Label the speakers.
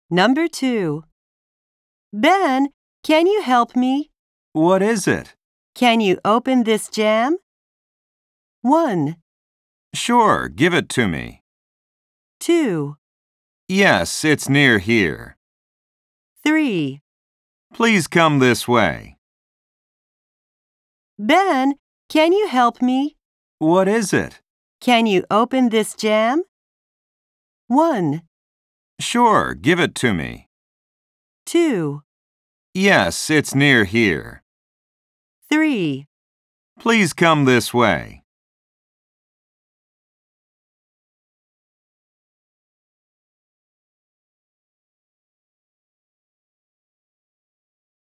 Speaker 1: Number 2. Ben, can you help me?
Speaker 2: What is it?
Speaker 1: Can you open this jam? 1,
Speaker 2: Sure, give it to me.
Speaker 1: 2,
Speaker 2: Yes, it's near here.
Speaker 1: 3.
Speaker 2: Please come this way.
Speaker 1: Ben, can you help me?
Speaker 2: What is it?
Speaker 1: Can you open this jam? 1,
Speaker 2: Sure, give it to me.
Speaker 1: 2,
Speaker 2: Yes, it's near here.
Speaker 1: 3.
Speaker 2: Please come this way.